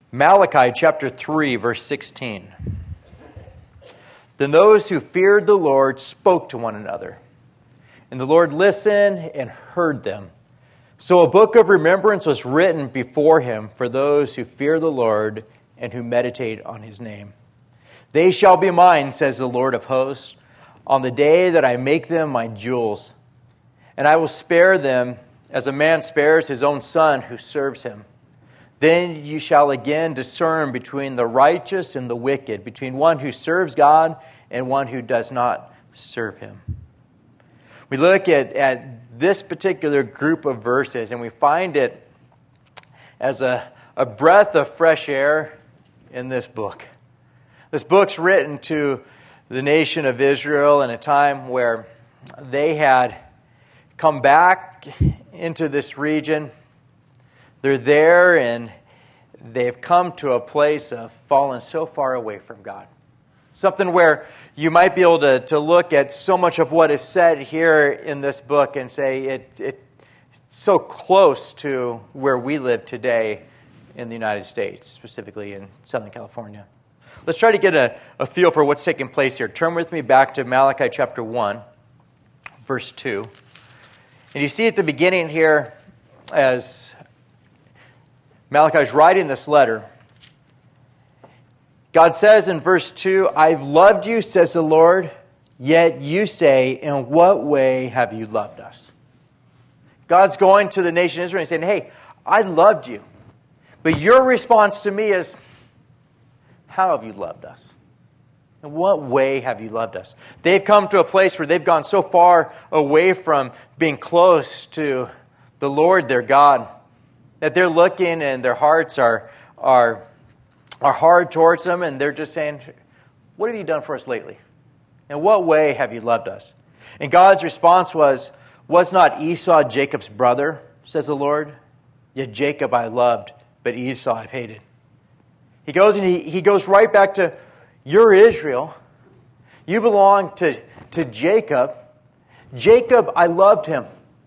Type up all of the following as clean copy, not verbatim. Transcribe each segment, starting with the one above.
Malachi chapter 3, verse 16. Then those who feared the Lord spoke to one another, and the Lord listened and heard them. So a book of remembrance was written before him for those who fear the Lord and who meditate on his name. They shall be mine, says the Lord of hosts, on the day that I make them my jewels. And I will spare them as a man spares his own son who serves him. Then you shall again discern between the righteous and the wicked, between one who serves God and one who does not serve him. We look at this particular group of verses, and we find it as a breath of fresh air in this book. This book's written to the nation of Israel in a time where they had come back into this region. They're there, and they've come to a place of falling so far away from God. Something where you might be able to look at so much of what is said here in this book and say it's so close to where we live today in the United States, specifically in Southern California. Let's try to get a feel for what's taking place here. Turn with me back to Malachi chapter 1, verse 2. And you see at the beginning here, as Malachi is writing this letter, God says in verse 2, I've loved you, says the Lord, yet you say, in what way have you loved us? God's going to the nation of Israel and saying, hey, I loved you. But your response to me is, how have you loved us? In what way have you loved us? They've come to a place where they've gone so far away from being close to the Lord, their God, that they're looking and their hearts are hard towards them, and they're just saying, what have you done for us lately? In what way have you loved us? And God's response was not Esau Jacob's brother, says the Lord? Yet Jacob I loved, but Esau I've hated. He goes and he goes right back to, you're Israel. You belong to Jacob. Jacob, I loved him.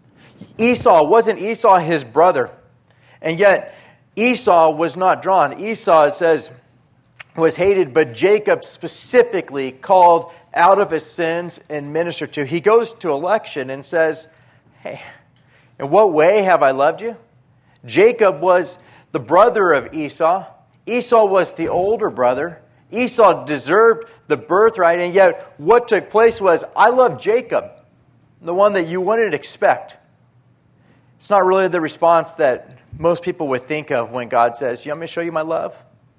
Wasn't Esau his brother? And yet, Esau was not drawn. Esau, it says, was hated, but Jacob specifically called out of his sins and ministered to. He goes to election and says, hey, in what way have I loved you? Jacob was the brother of Esau. Esau was the older brother. Esau deserved the birthright, and yet what took place was, I love Jacob, the one that you wouldn't expect. It's not really the response that most people would think of when God says, you want me to show you my love?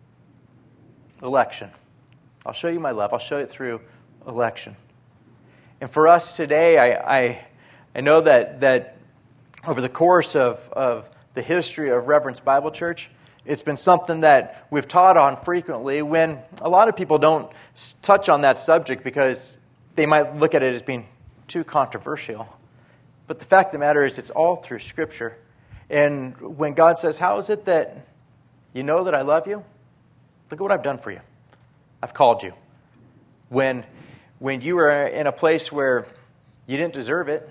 Election. I'll show you my love. I'll show it through election. And for us today, I know that over the course of the history of Reverence Bible Church, it's been something that we've taught on frequently when a lot of people don't touch on that subject because they might look at it as being too controversial. But the fact of the matter is it's all through Scripture. And when God says, how is it that you know that I love you? Look at what I've done for you. I've called you. When you were in a place where you didn't deserve it,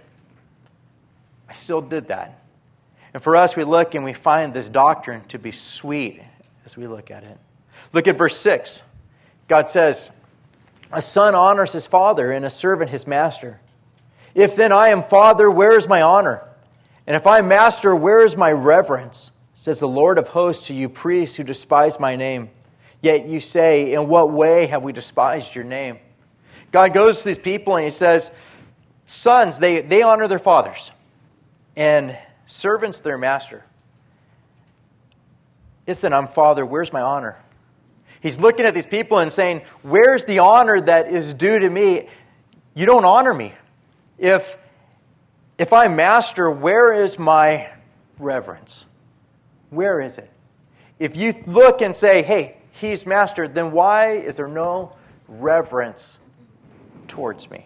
I still did that. And for us, we look and we find this doctrine to be sweet as we look at it. Look at verse 6. God says, a son honors his father and a servant his master. If then I am father, where is my honor? And if I am master, where is my reverence? Says the Lord of hosts to you priests who despise my name. Yet you say, in what way have we despised your name? God goes to these people and he says, sons, they honor their fathers. And servants their master. If then I'm father, where's my honor? He's looking at these people and saying, where's the honor that is due to me? You don't honor me. If I'm master, where is my reverence? Where is it? If you look and say, hey, he's master, then why is there no reverence towards me?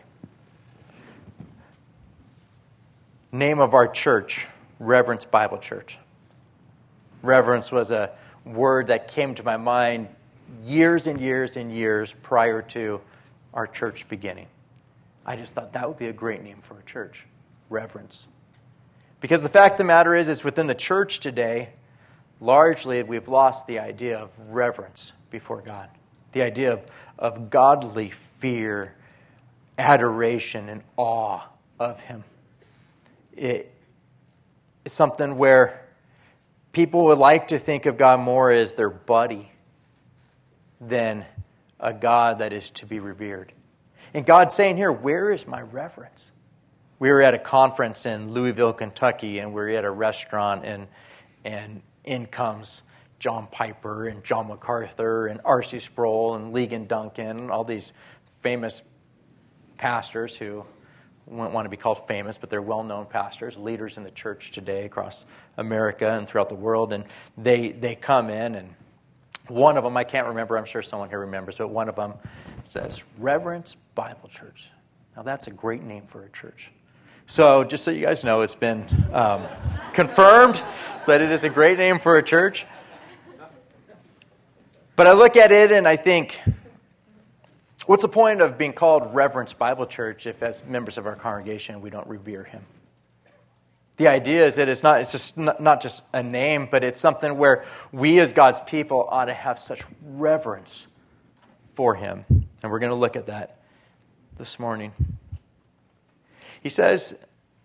Name of our church, Reverence Bible Church. Reverence was a word that came to my mind years and years and years prior to our church beginning. I just thought that would be a great name for a church, Reverence. Because the fact of the matter is within the church today, largely we've lost the idea of reverence before God, the idea of godly fear, adoration, and awe of Him. It's something where people would like to think of God more as their buddy than a God that is to be revered. And God's saying here, where is my reverence? We were at a conference in Louisville, Kentucky, and we were at a restaurant, and in comes John Piper and John MacArthur and R.C. Sproul and Ligon Duncan, all these famous pastors who wouldn't want to be called famous, but they're well-known pastors, leaders in the church today across America and throughout the world. And they come in, and one of them, I can't remember, I'm sure someone here remembers, but one of them says, Reverence Bible Church. Now that's a great name for a church. So just so you guys know, it's been confirmed that it is a great name for a church. But I look at it and I think, what's the point of being called Reverence Bible Church if as members of our congregation we don't revere Him? The idea is that it's just not just a name, but it's something where we as God's people ought to have such reverence for Him. And we're going to look at that this morning. He says,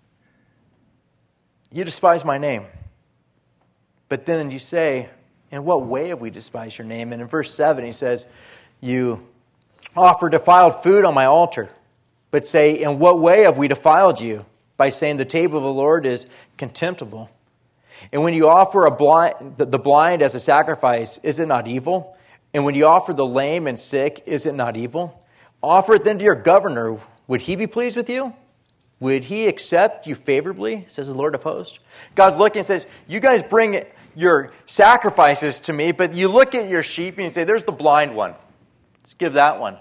you despise my name. But then you say, in what way have we despised your name? And in verse 7 he says, you offer defiled food on my altar. But say, in what way have we defiled you? By saying the table of the Lord is contemptible. And when you offer the blind as a sacrifice, is it not evil? And when you offer the lame and sick, is it not evil? Offer it then to your governor. Would he be pleased with you? Would he accept you favorably, says the Lord of hosts? God's looking and says, you guys bring your sacrifices to me, but you look at your sheep and you say, there's the blind one. Let's give that one.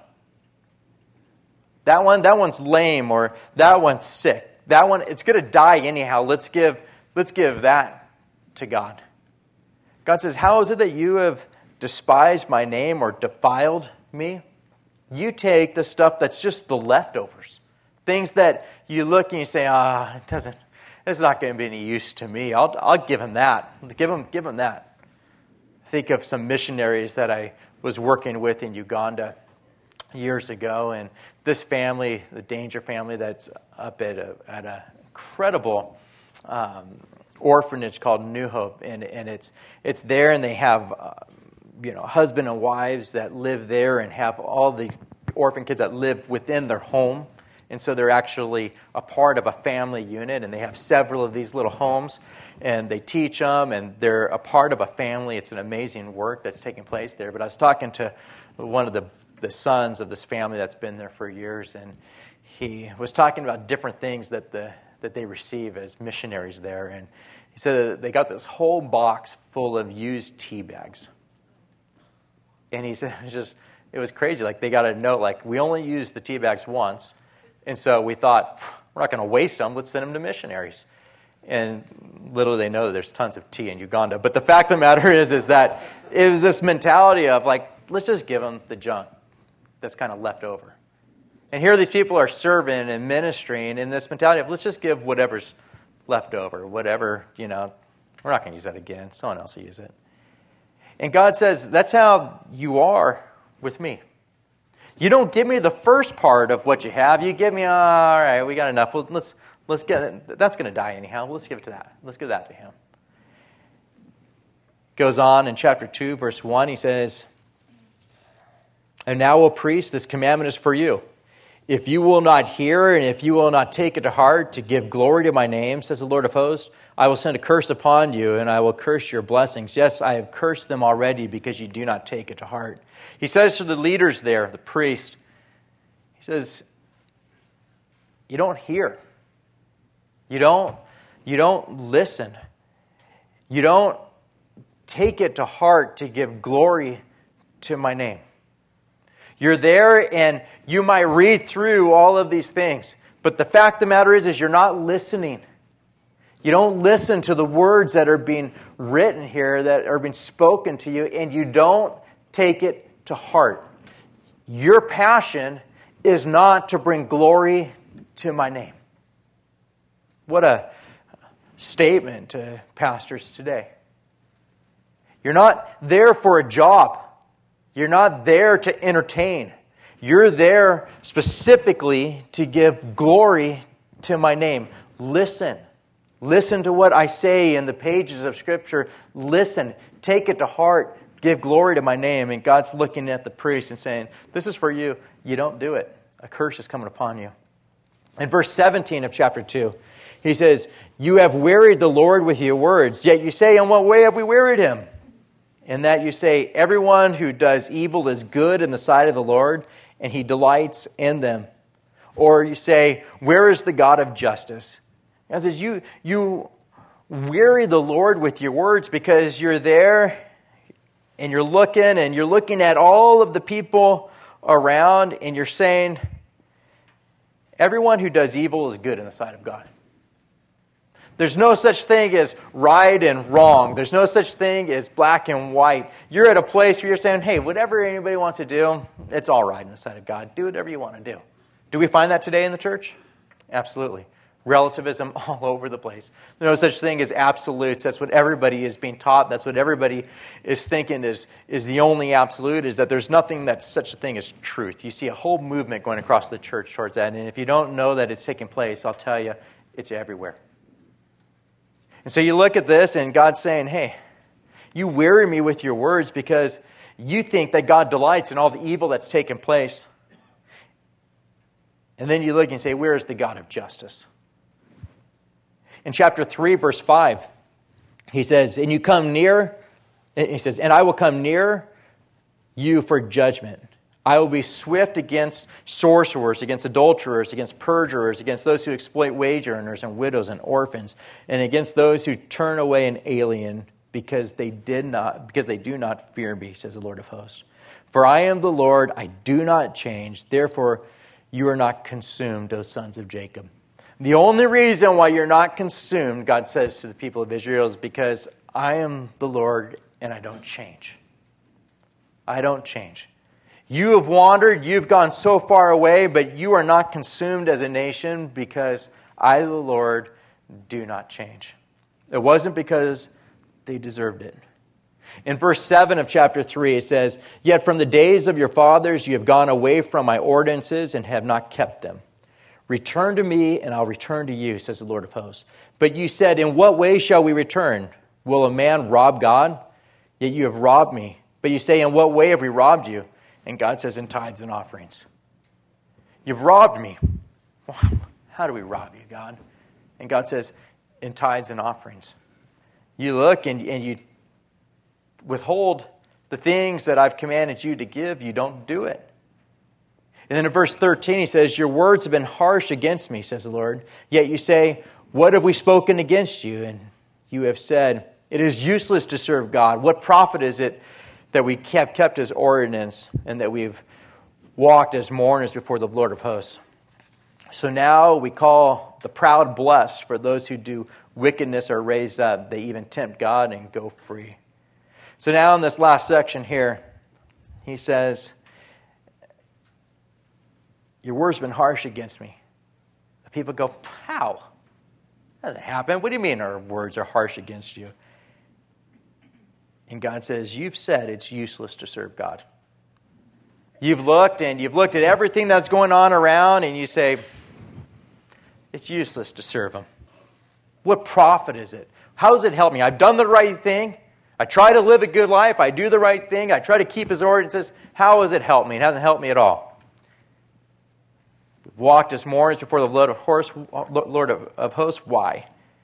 That one's lame, or that one's sick. That one, it's going to die anyhow. Let's give that to God. God says, how is it that you have despised my name or defiled me? You take the stuff that's just the leftovers. Things that you look and you say, it's not going to be any use to me. I'll give him that. Give him that. Think of some missionaries that I was working with in Uganda years ago, and this family, the Danger family, that's up at an incredible orphanage called New Hope, and it's there, and they have husband and wives that live there, and have all these orphan kids that live within their home, and so they're actually a part of a family unit, and they have several of these little homes, and they teach them, and they're a part of a family. It's an amazing work that's taking place there. But I was talking to one of the sons of this family that's been there for years, and he was talking about different things that they receive as missionaries there, and he said that they got this whole box full of used tea bags, and he said it was crazy. Like, they got a note like, we only used the tea bags once, and so we thought, we're not going to waste them. Let's send them to missionaries. And little do they know that there's tons of tea in Uganda. But the fact of the matter is that it was this mentality of like, let's just give them the junk that's kind of left over. And here these people are serving and ministering in this mentality of, let's just give whatever's left over, whatever, we're not going to use that again. Someone else will use it. And God says, that's how you are with me. You don't give me the first part of what you have. You give me, all right, we got enough. Well, let's get it. That's going to die anyhow. Let's give it to that. Let's give that to him. Goes on in chapter 2, verse 1, he says, and now, O priest, this commandment is for you. If you will not hear, and if you will not take it to heart to give glory to my name, says the Lord of hosts, I will send a curse upon you, and I will curse your blessings. Yes, I have cursed them already because you do not take it to heart. He says to the leaders there, the priest, he says, you don't hear. You don't listen. You don't take it to heart to give glory to my name. You're there and you might read through all of these things, but the fact of the matter is you're not listening. You don't listen to the words that are being written here, that are being spoken to you, and you don't take it to heart. Your passion is not to bring glory to my name. What a statement to pastors today. You're not there for a job. You're not there to entertain. You're there specifically to give glory to my name. Listen. Listen to what I say in the pages of Scripture. Listen. Take it to heart. Give glory to my name. And God's looking at the priest and saying, this is for you. You don't do it. A curse is coming upon you. In verse 17 of chapter 2, he says, you have wearied the Lord with your words. Yet you say, in what way have we wearied him? In that you say, everyone who does evil is good in the sight of the Lord, and he delights in them. Or you say, where is the God of justice? God says, you weary the Lord with your words because you're there and you're looking at all of the people around and you're saying, everyone who does evil is good in the sight of God. There's no such thing as right and wrong. There's no such thing as black and white. You're at a place where you're saying, hey, whatever anybody wants to do, it's all right in the sight of God. Do whatever you want to do. Do we find that today in the church? Absolutely. Relativism all over the place. There's no such thing as absolutes. That's what everybody is being taught. That's what everybody is thinking is the only absolute, is that there's nothing that's such a thing as truth. You see a whole movement going across the church towards that. And if you don't know that it's taking place, I'll tell you, it's everywhere. And so you look at this and God's saying, hey, you weary me with your words because you think that God delights in all the evil that's taken place. And then you look and say, where is the God of justice? In chapter 3, verse 5, he says, and you come near, he says, and I will come near you for judgment. I will be swift against sorcerers, against adulterers, against perjurers, against those who exploit wage earners and widows and orphans, and against those who turn away an alien because they do not fear me, says the Lord of hosts. For I am the Lord, I do not change, therefore you are not consumed, O sons of Jacob. The only reason why you're not consumed, God says to the people of Israel, is because I am the Lord and I don't change. I don't change. You have wandered, you've gone so far away, but you are not consumed as a nation because I, the Lord, do not change. It wasn't because they deserved it. In verse 7 of chapter 3, it says, yet from the days of your fathers you have gone away from my ordinances and have not kept them. Return to me, and I'll return to you, says the Lord of hosts. But you said, in what way shall we return? Will a man rob God? Yet you have robbed me. But you say, in what way have we robbed you? And God says, in tithes and offerings. You've robbed me. How do we rob you, God? And God says, in tithes and offerings. You look and you withhold the things that I've commanded you to give. You don't do it. And then in verse 13, he says, your words have been harsh against me, says the Lord. Yet you say, what have we spoken against you? And you have said, it is useless to serve God. What profit is it that we have kept his ordinance and that we've walked as mourners before the Lord of hosts? So now we call the proud blessed, for those who do wickedness are raised up. They even tempt God and go free. So now in this last section here, he says, your words have been harsh against me. The people go, how? That doesn't happen. What do you mean our words are harsh against you? And God says, you've said it's useless to serve God. You've looked at everything that's going on around and you say, it's useless to serve him. What profit is it? How does it help me? I've done the right thing. I try to live a good life. I do the right thing. I try to keep his ordinances. How has it helped me? It hasn't helped me at all. We've walked as mourners before the Lord of hosts. Why?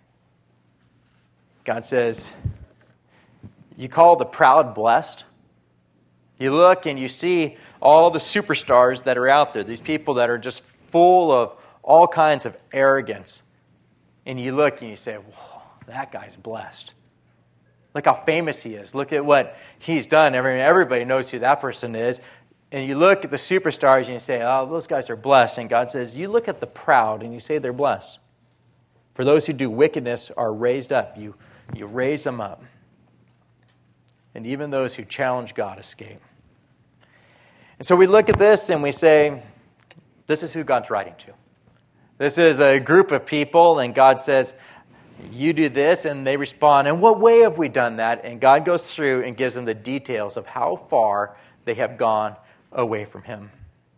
God says, you call the proud blessed. You look and you see all the superstars that are out there, these people that are just full of all kinds of arrogance. And you look and you say, whoa, that guy's blessed. Look how famous he is. Look at what he's done. Everybody knows who that person is. And you look at the superstars and you say, oh, those guys are blessed. And God says, you look at the proud and you say they're blessed. For those who do wickedness are raised up. You raise them up. And even those who challenge God escape. And so we look at this and we say, this is who God's writing to. This is a group of people, and God says, You do this, and they respond, in what way have we done that? And God goes through and gives them the details of how far they have gone away from him.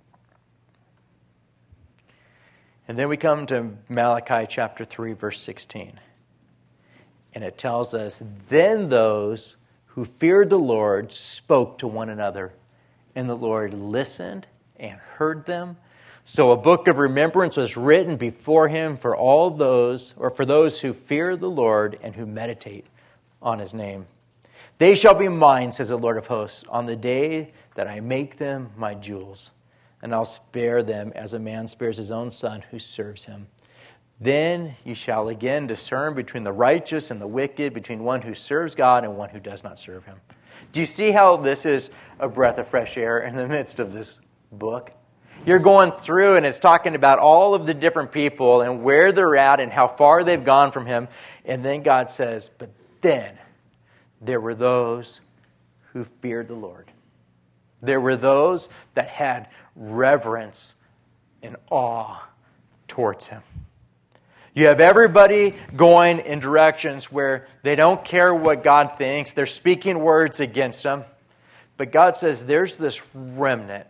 And then we come to Malachi chapter 3, verse 16. And it tells us, then those who feared the Lord spoke to one another, and the Lord listened and heard them. So a book of remembrance was written before him for all those, or for those who fear the Lord and who meditate on his name. They shall be mine, says the Lord of hosts, on the day that I make them my jewels. And I'll spare them as a man spares his own son who serves him. Then you shall again discern between the righteous and the wicked, between one who serves God and one who does not serve him. Do you see how this is a breath of fresh air in the midst of this book? You're going through and it's talking about all of the different people and where they're at and how far they've gone from him. And then God says, but then there were those who feared the Lord. There were those that had reverence and awe towards him. You have everybody going in directions where they don't care what God thinks. They're speaking words against him. But God says there's this remnant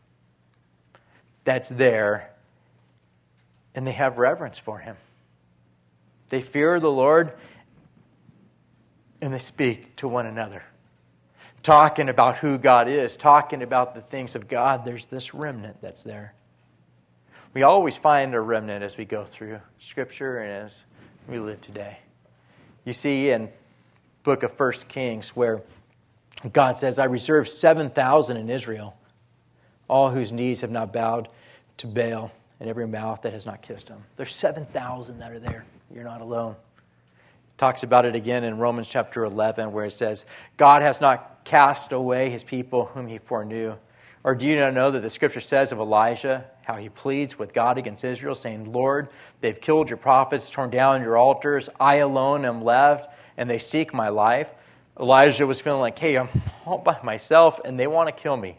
that's there, and they have reverence for him. They fear the Lord, and they speak to one another, talking about who God is, talking about the things of God. There's this remnant that's there. We always find a remnant as we go through Scripture and as we live today. You see in book of 1 Kings where God says, I reserve 7,000 in Israel, all whose knees have not bowed to Baal, and every mouth that has not kissed him. There's 7,000 that are there. You're not alone. It talks about it again in Romans chapter 11 where it says, God has not cast away his people whom he foreknew. Or do you not know that the Scripture says of Elijah, how he pleads with God against Israel, saying, Lord, they've killed your prophets, torn down your altars. I alone am left, and they seek my life. Elijah was feeling like, hey, I'm all by myself, and they want to kill me.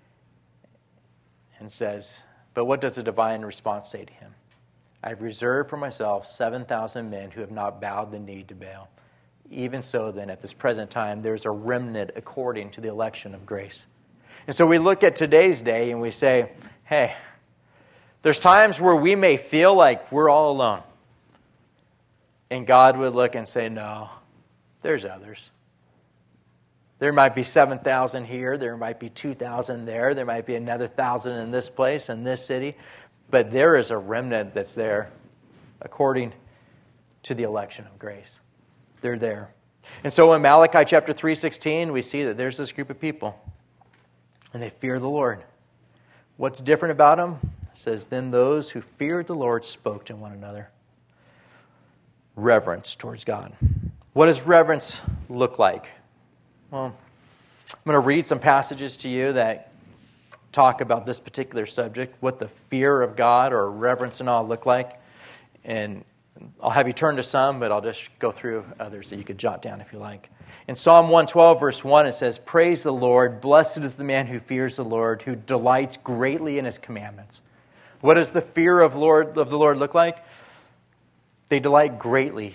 And says, but what does the divine response say to him? I've reserved for myself 7,000 men who have not bowed the knee to Baal. Even so, then, at this present time, there's a remnant according to the election of grace. And so we look at today's day and we say, hey, there's times where we may feel like we're all alone. And God would look and say, no, there's others. There might be 7,000 here. There might be 2,000 there. There might be another 1,000 in this place, in this city. But there is a remnant that's there according to the election of grace. They're there. And so in Malachi chapter 3:16, we see that there's this group of people. And they fear the Lord. What's different about them? It says, then those who feared the Lord spoke to one another. Reverence towards God. What does reverence look like? Well, I'm going to read some passages to you that talk about this particular subject, what the fear of God or reverence and awe look like. And I'll have you turn to some, but I'll just go through others that you could jot down if you like. In Psalm 112, verse 1, it says, praise the Lord, blessed is the man who fears the Lord, who delights greatly in his commandments. What does the fear of the Lord look like? They delight greatly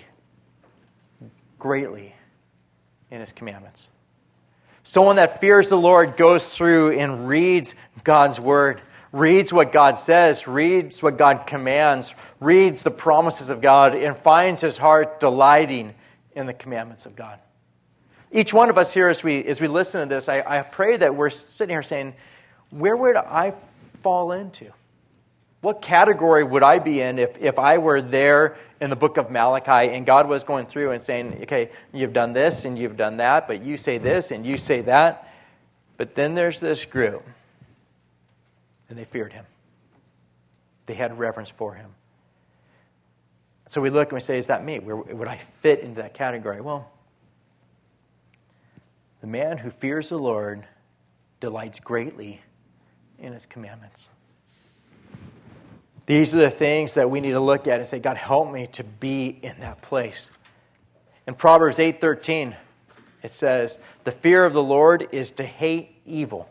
in his commandments. Someone that fears the Lord goes through and reads God's word, reads what God says, reads what God commands, reads the promises of God, and finds his heart delighting in the commandments of God. Each one of us here, as we listen to this, I pray that we're sitting here saying, where would I fall into? What category would I be in if I were there in the book of Malachi and God was going through and saying, okay, you've done this and you've done that, but you say this and you say that. But then there's this group, and they feared him. They had reverence for him. So we look and we say, is that me? Where would I fit into that category? Well, the man who fears the Lord delights greatly in his commandments. These are the things that we need to look at and say, God, help me to be in that place. In Proverbs 8:13, it says, the fear of the Lord is to hate evil.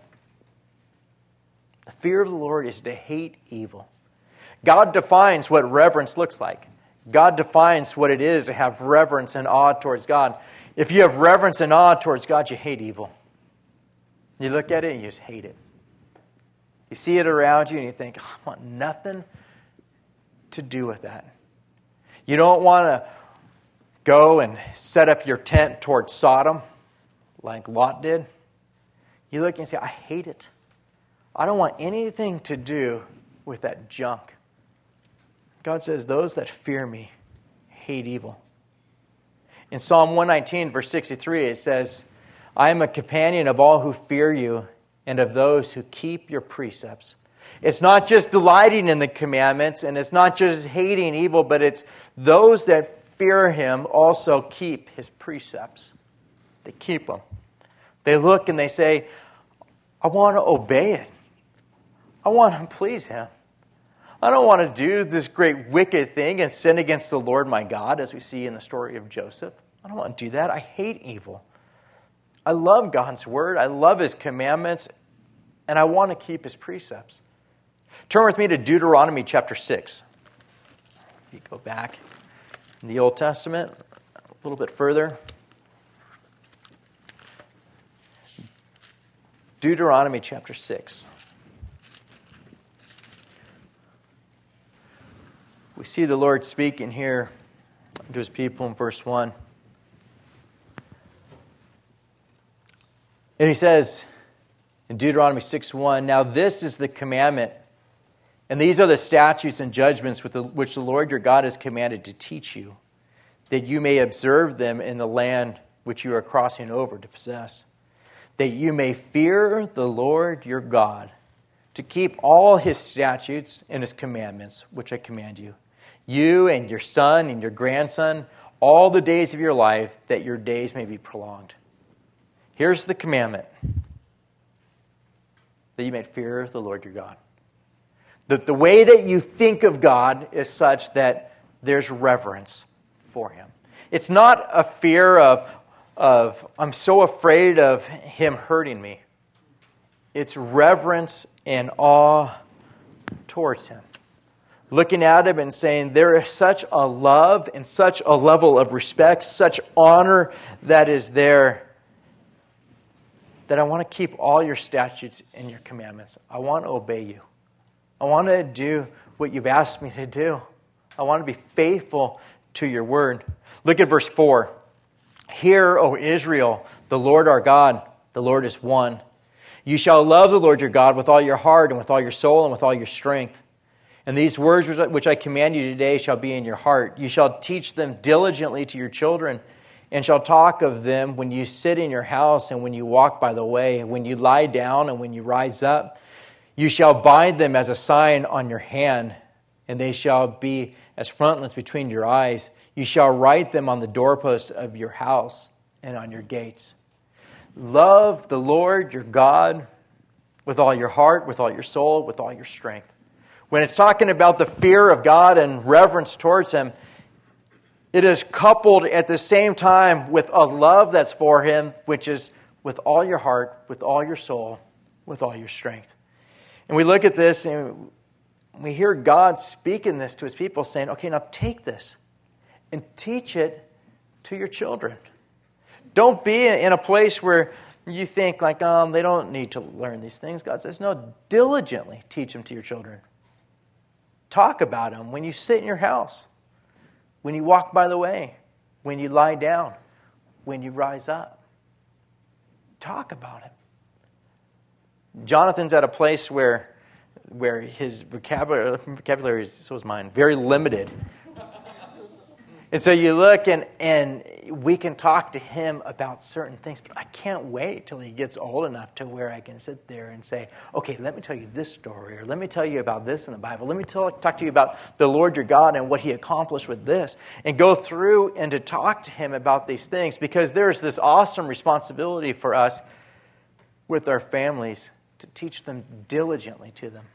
The fear of the Lord is to hate evil. God defines what reverence looks like. God defines what it is to have reverence and awe towards God. If you have reverence and awe towards God, you hate evil. You look at it and you just hate it. You see it around you and you think, I want nothing to do with that. You don't want to go and set up your tent towards Sodom like Lot did. You look and say, I hate it. I don't want anything to do with that junk. God says, those that fear me hate evil. In Psalm 119, verse 63, it says, I am a companion of all who fear you and of those who keep your precepts. It's not just delighting in the commandments, and it's not just hating evil, but it's those that fear him also keep his precepts. They keep them. They look and they say, I want to obey it. I want to please him. I don't want to do this great wicked thing and sin against the Lord my God, as we see in the story of Joseph. I don't want to do that. I hate evil. I love God's word. I love his commandments. And I want to keep his precepts. Turn with me to Deuteronomy chapter 6. If you go back in the Old Testament, a little bit further. Deuteronomy chapter 6. We see the Lord speaking here to his people in verse 1. And he says in Deuteronomy 6:1, now this is the commandment, and these are the statutes and judgments which the Lord your God has commanded to teach you, that you may observe them in the land which you are crossing over to possess, that you may fear the Lord your God, to keep all his statutes and his commandments, which I command you, you and your son and your grandson, all the days of your life, that your days may be prolonged. Here's the commandment, that you may fear the Lord your God. That the way that you think of God is such that there's reverence for him. It's not a fear of I'm so afraid of him hurting me. It's reverence and awe towards him. Looking at him and saying, there is such a love and such a level of respect, such honor that is there, that I want to keep all your statutes and your commandments. I want to obey you. I want to do what you've asked me to do. I want to be faithful to your word. Look at verse 4. Hear, O Israel, the Lord our God, the Lord is one. You shall love the Lord your God with all your heart and with all your soul and with all your strength. And these words which I command you today shall be in your heart. You shall teach them diligently to your children, and shall talk of them when you sit in your house and when you walk by the way, when you lie down and when you rise up. You shall bind them as a sign on your hand, and they shall be as frontlets between your eyes. You shall write them on the doorpost of your house and on your gates. Love the Lord your God with all your heart, with all your soul, with all your strength. When it's talking about the fear of God and reverence towards him, it is coupled at the same time with a love that's for him, which is with all your heart, with all your soul, with all your strength. And we look at this and we hear God speaking this to his people, saying, okay, now take this and teach it to your children. Don't be in a place where you think like, they don't need to learn these things. God says, no, diligently teach them to your children. Talk about them when you sit in your house, when you walk by the way, when you lie down, when you rise up. Talk about him. Jonathan's at a place where his vocabulary is, so is mine, very limited. And so you look and we can talk to him about certain things, but I can't wait till he gets old enough to where I can sit there and say, okay, let me tell you this story, or let me tell you about this in the Bible. Let me talk to you about the Lord your God and what he accomplished with this, and go through and to talk to him about these things, because there's this awesome responsibility for us with our families to teach them diligently to them.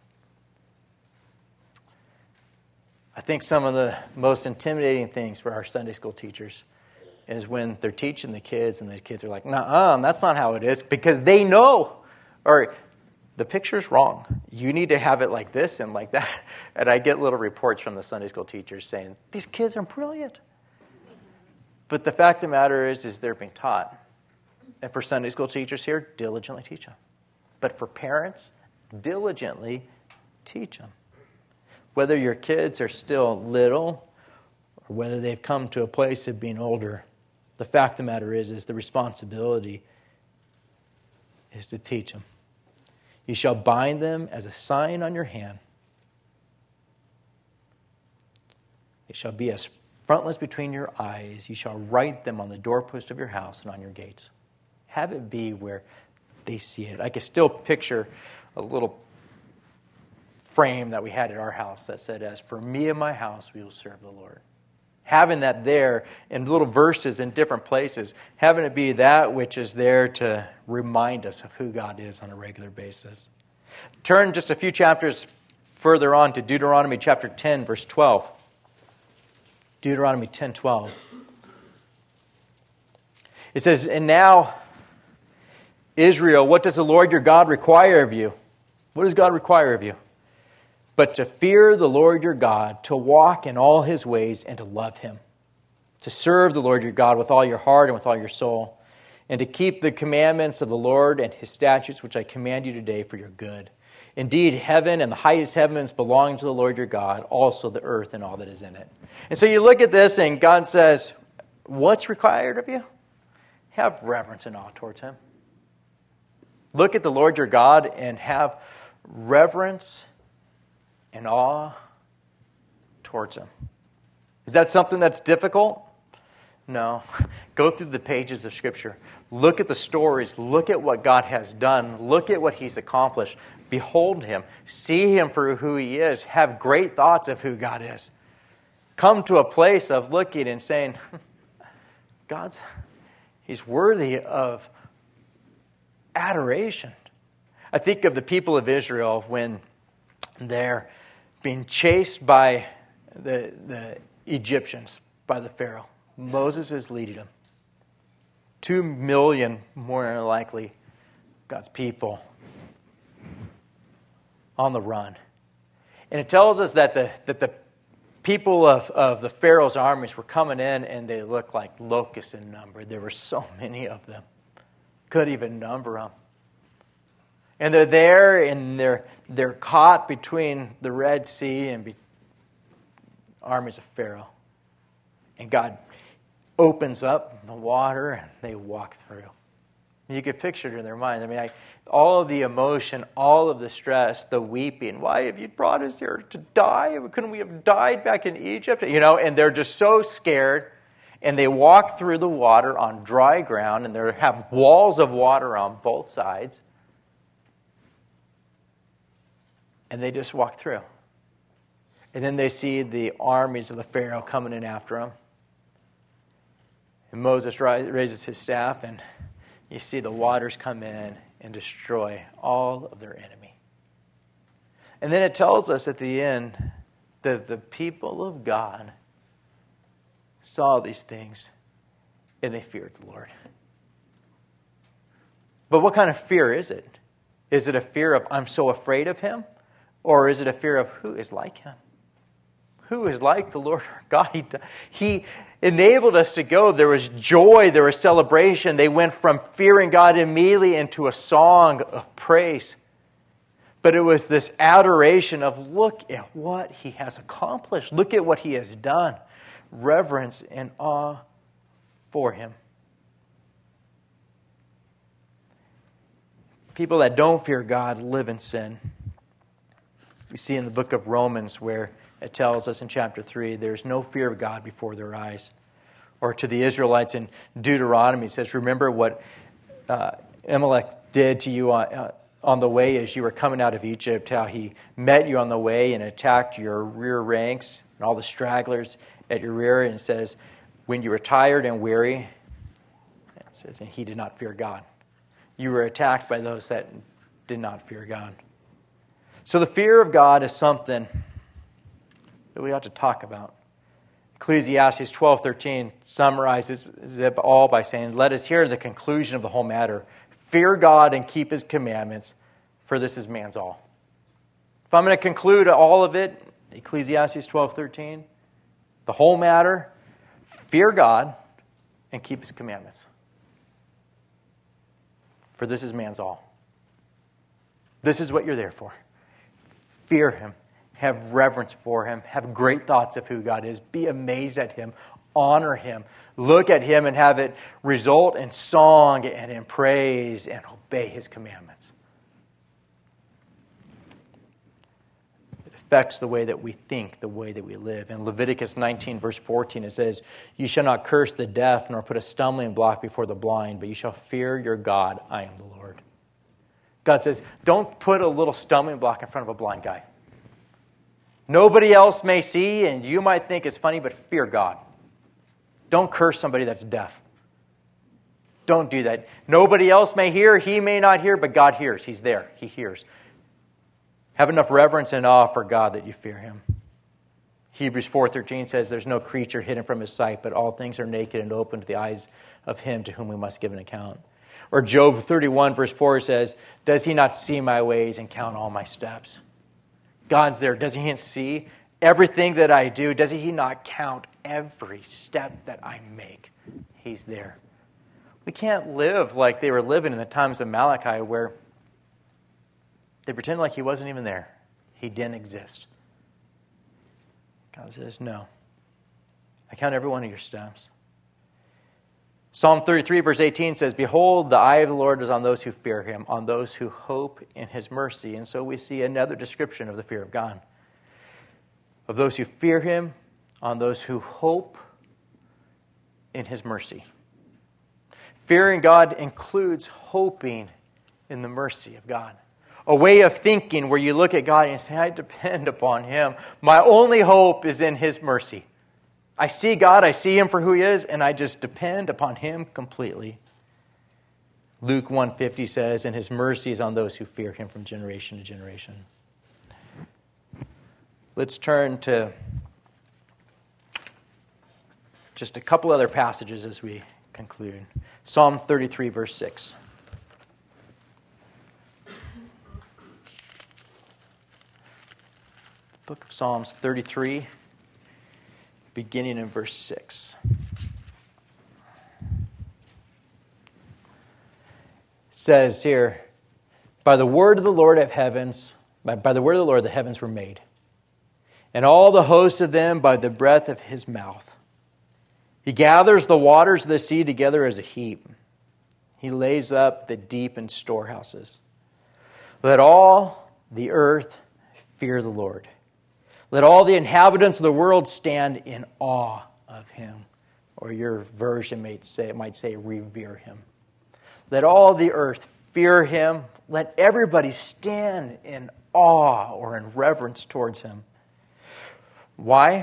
I think some of the most intimidating things for our Sunday school teachers is when they're teaching the kids and the kids are like, "Nuh-uh, that's not how it is," because they know, or the picture's wrong. You need to have it like this and like that. And I get little reports from the Sunday school teachers saying, these kids are brilliant. But the fact of the matter is they're being taught. And for Sunday school teachers here, diligently teach them. But for parents, diligently teach them. Whether your kids are still little or whether they've come to a place of being older, the fact of the matter is the responsibility is to teach them. You shall bind them as a sign on your hand. It shall be as frontlets between your eyes. You shall write them on the doorpost of your house and on your gates. Have it be where they see it. I can still picture a little frame that we had at our house that said, as for me and my house, we will serve the Lord. Having that there in little verses in different places, having it be that which is there to remind us of who God is on a regular basis. Turn just a few chapters further on to Deuteronomy chapter 10, verse 12. Deuteronomy 10:12. It says, and now, Israel, what does the Lord your God require of you? What does God require of you? But to fear the Lord your God, to walk in all his ways, and to love him. To serve the Lord your God with all your heart and with all your soul. And to keep the commandments of the Lord and his statutes, which I command you today for your good. Indeed, heaven and the highest heavens belong to the Lord your God, also the earth and all that is in it. And so you look at this and God says, what's required of you? Have reverence and awe towards him. Look at the Lord your God and have reverence and awe towards him. Is that something that's difficult? No. Go through the pages of Scripture. Look at the stories. Look at what God has done. Look at what he's accomplished. Behold him. See him for who he is. Have great thoughts of who God is. Come to a place of looking and saying, he's worthy of adoration. I think of the people of Israel when they're being chased by the Egyptians, by the Pharaoh. Moses is leading them. 2 million, more than likely, God's people on the run. And it tells us that the people of the Pharaoh's armies were coming in and they looked like locusts in number. There were so many of them. Couldn't even number them. And they're there and they're caught between the Red Sea and armies of Pharaoh. And God opens up the water and they walk through. You could picture it in their mind. I mean, all of the emotion, all of the stress, the weeping. Why have you brought us here to die? Couldn't we have died back in Egypt? And they're just so scared. And they walk through the water on dry ground, and they have walls of water on both sides. And they just walk through. And then they see the armies of the Pharaoh coming in after them. And Moses raises his staff, and you see the waters come in and destroy all of their enemy. And then it tells us at the end that the people of God saw these things, and they feared the Lord. But what kind of fear is it? Is it a fear of, I'm so afraid of him? Or is it a fear of, who is like him? Who is like the Lord our God? He enabled us to go. There was joy. There was celebration. They went from fearing God immediately into a song of praise. But it was this adoration of, look at what he has accomplished. Look at what he has done. Reverence and awe for him. People that don't fear God live in sin. We see in the book of Romans where it tells us in chapter 3, there's no fear of God before their eyes. Or to the Israelites in Deuteronomy, it says, remember what Amalek did to you on the way as you were coming out of Egypt, how he met you on the way and attacked your rear ranks and all the stragglers at your rear. And it says, when you were tired and weary, it says, and he did not fear God. You were attacked by those that did not fear God. So the fear of God is something that we ought to talk about. Ecclesiastes 12:13 summarizes it all by saying, let us hear the conclusion of the whole matter. Fear God and keep his commandments, for this is man's all. If I'm going to conclude all of it, Ecclesiastes 12:13, the whole matter, fear God and keep His commandments. For this is man's all. This is what you're there for. Fear Him. Have reverence for Him. Have great thoughts of who God is. Be amazed at Him. Honor Him. Look at Him and have it result in song and in praise and obey His commandments. It affects the way that we think, the way that we live. In Leviticus 19, verse 14, it says, "You shall not curse the deaf, nor put a stumbling block before the blind, but you shall fear your God. I am the Lord." God says, don't put a little stumbling block in front of a blind guy. Nobody else may see, and you might think it's funny, but fear God. Don't curse somebody that's deaf. Don't do that. Nobody else may hear, he may not hear, but God hears. He's there. He hears. Have enough reverence and awe for God that you fear Him. Hebrews 4:13 says, "There's no creature hidden from His sight, but all things are naked and open to the eyes of Him to whom we must give an account." Or Job 31, verse 4 says, "Does He not see my ways and count all my steps?" God's there. Does He see everything that I do? Does He not count every step that I make? He's there. We can't live like they were living in the times of Malachi, where they pretend like He wasn't even there. He didn't exist. God says, no. I count every one of your steps. Psalm 33, verse 18 says, "Behold, the eye of the Lord is on those who fear Him, on those who hope in His mercy." And so we see another description of the fear of God. Of those who fear Him, on those who hope in His mercy. Fearing God includes hoping in the mercy of God. A way of thinking where you look at God and you say, I depend upon Him. My only hope is in His mercy. I see God, I see Him for who He is, and I just depend upon Him completely. Luke 1:50 says, "And His mercy is on those who fear Him from generation to generation." Let's turn to just a couple other passages as we conclude. Psalm 33, verse 6. Book of Psalms 33, beginning in verse 6. It says here, by the word of the Lord the heavens were made, and all the host of them by the breath of His mouth. He gathers the waters of the sea together as a heap. He lays up the deep in storehouses. Let all the earth fear the Lord. Let all the inhabitants of the world stand in awe of Him. Or your version might say revere Him. Let all the earth fear Him. Let everybody stand in awe or in reverence towards Him. Why?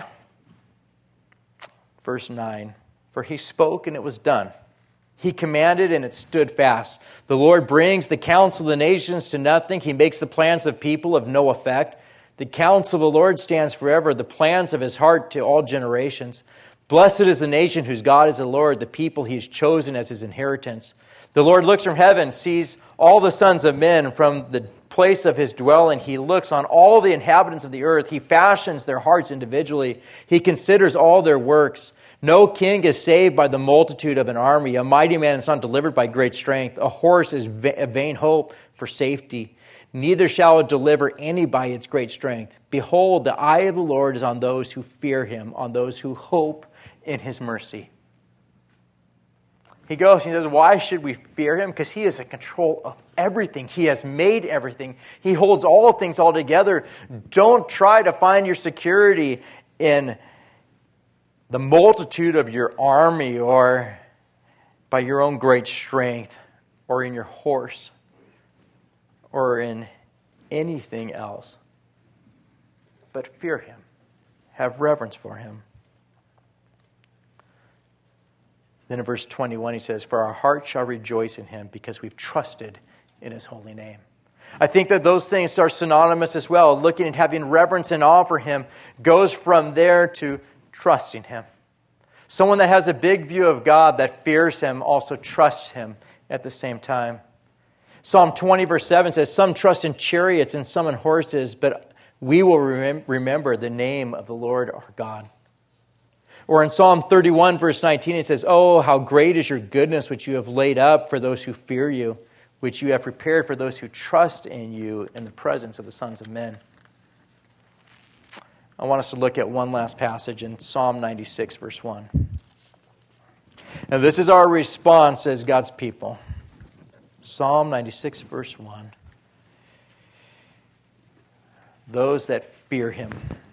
Verse 9, "For He spoke and it was done. He commanded and it stood fast. The Lord brings the counsel of the nations to nothing. He makes the plans of people of no effect. The counsel of the Lord stands forever, the plans of His heart to all generations. Blessed is the nation whose God is the Lord, the people He has chosen as His inheritance. The Lord looks from heaven, sees all the sons of men from the place of His dwelling. He looks on all the inhabitants of the earth. He fashions their hearts individually. He considers all their works. No king is saved by the multitude of an army. A mighty man is not delivered by great strength. A horse is a vain hope for safety. Neither shall it deliver any by its great strength. Behold, the eye of the Lord is on those who fear Him, on those who hope in His mercy." He goes and he says, why should we fear Him? Because He is in control of everything. He has made everything. He holds all things all together. Don't try to find your security in the multitude of your army or by your own great strength or in your horse or in anything else. But fear Him. Have reverence for Him. Then in verse 21 he says, "For our heart shall rejoice in Him because we've trusted in His holy name." I think that those things are synonymous as well. Looking and having reverence and awe for Him goes from there to trusting Him. Someone that has a big view of God, that fears Him, also trusts Him at the same time. Psalm 20, verse 7 says, some trust in chariots and some in horses, but we will remember the name of the Lord our God. Or in Psalm 31, verse 19, it says, oh, how great is your goodness, which you have laid up for those who fear you, which you have prepared for those who trust in you in the presence of the sons of men. I want us to look at one last passage in Psalm 96, verse 1. And this is our response as God's people. Psalm 96, verse 1. Those that fear him.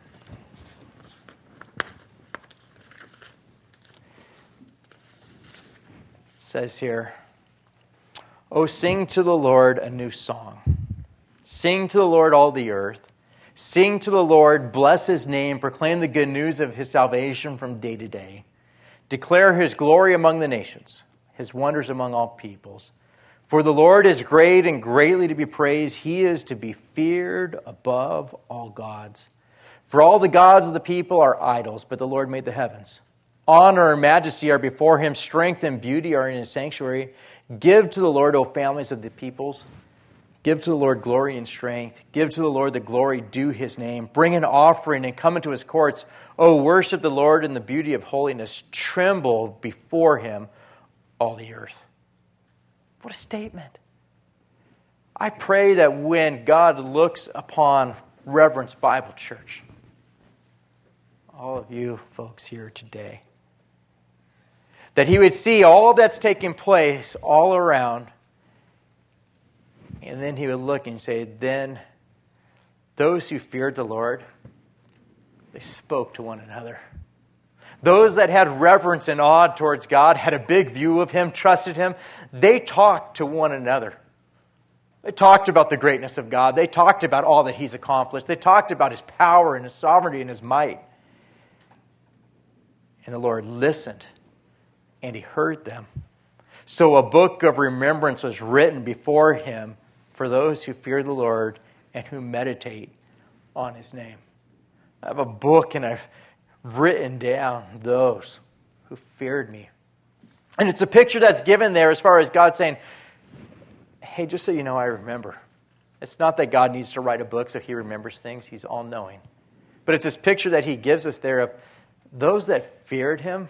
It says here, oh, sing to the Lord a new song. Sing to the Lord all the earth. Sing to the Lord, bless his name, proclaim the good news of his salvation from day to day. Declare his glory among the nations, his wonders among all peoples. For the Lord is great and greatly to be praised. He is to be feared above all gods. For all the gods of the people are idols, but the Lord made the heavens. Honor and majesty are before him. Strength and beauty are in his sanctuary. Give to the Lord, O families of the peoples. Give to the Lord glory and strength. Give to the Lord the glory due his name. Bring an offering and come into his courts. O worship the Lord in the beauty of holiness. Tremble before him, all the earth. What a statement. I pray that when God looks upon Reverence Bible Church, all of you folks here today, that he would see all that's taking place all around, and then he would look and say, then those who feared the Lord, they spoke to one another. Those that had reverence and awe towards God, had a big view of him, trusted him, they talked to one another. They talked about the greatness of God. They talked about all that he's accomplished. They talked about his power and his sovereignty and his might. And the Lord listened, and he heard them. So a book of remembrance was written before him for those who fear the Lord and who meditate on his name. I have a book, and I've written down those who feared me. And it's a picture that's given there as far as God saying, hey, just so you know, I remember. It's not that God needs to write a book so he remembers things. He's all-knowing. But it's this picture that he gives us there of those that feared him.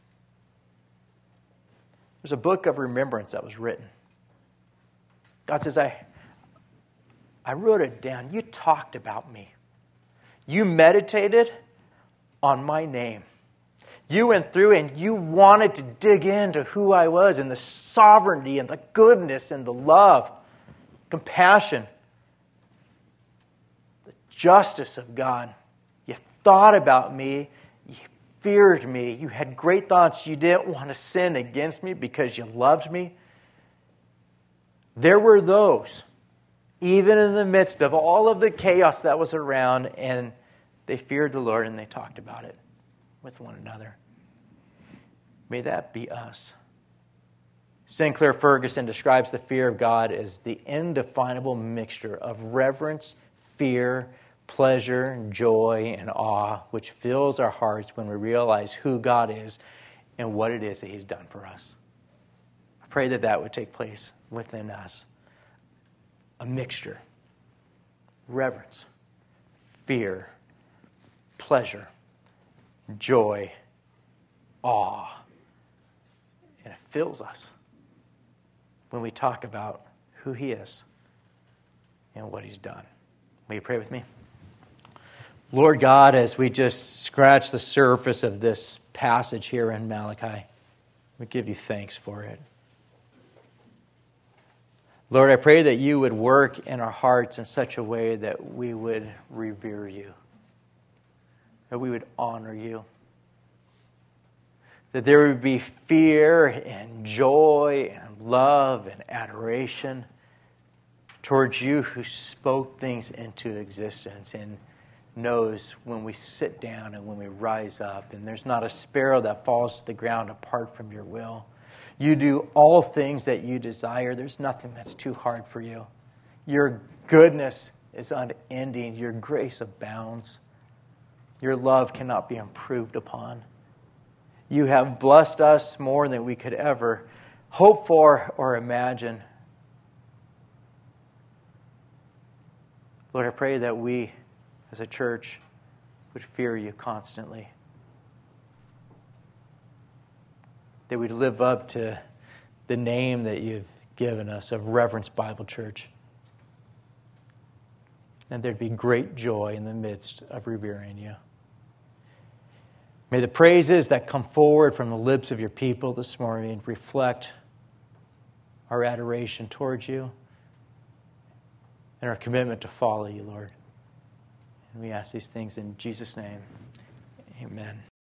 There's a book of remembrance that was written. God says, I wrote it down. You talked about me. You meditated on my name. You went through and you wanted to dig into who I was and the sovereignty and the goodness and the love, compassion, the justice of God. You thought about me. You feared me. You had great thoughts. You didn't want to sin against me because you loved me. There were those, even in the midst of all of the chaos that was around, and they feared the Lord and they talked about it with one another. May that be us. Sinclair Ferguson describes the fear of God as the indefinable mixture of reverence, fear, pleasure, joy, and awe, which fills our hearts when we realize who God is and what it is that he's done for us. I pray that that would take place within us. A mixture. Reverence, fear, pleasure, joy, awe. And it fills us when we talk about who he is and what he's done. Will you pray with me? Lord God, as we just scratch the surface of this passage here in Malachi, we give you thanks for it. Lord, I pray that you would work in our hearts in such a way that we would revere you, that we would honor you, that there would be fear and joy and love and adoration towards you who spoke things into existence and knows when we sit down and when we rise up, and there's not a sparrow that falls to the ground apart from your will. You do all things that you desire. There's nothing that's too hard for you. Your goodness is unending. Your grace abounds. Your love cannot be improved upon. You have blessed us more than we could ever hope for or imagine. Lord, I pray that we as a church would fear you constantly. That we'd live up to the name that you've given us of Reverence Bible Church. And there'd be great joy in the midst of revering you. May the praises that come forward from the lips of your people this morning reflect our adoration towards you and our commitment to follow you, Lord. And we ask these things in Jesus' name. Amen.